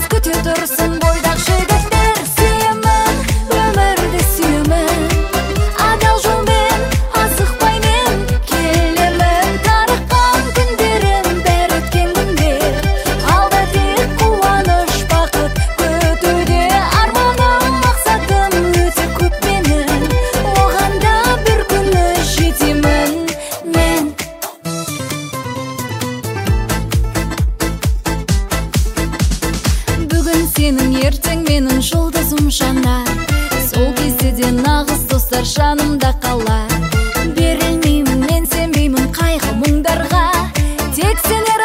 күте тұрсын бойдақ жігіттер. Сүйемін, өмірді сүйемін, адал жолмен асықпаймен келемін. Тарыққан күндерім бәрі өткен күндер, алда тек қуаныш бақыт күтуде. Арманым мақсатым өте көп менің, оған да бір күні жетемін мен. Бүгін сенің, ертең менің жұлдызым жанар, сол кезде де нағыз достар жанымда қалар. Берілмеймін, мен сенбеймін қайғы мұңдарға, тек сенер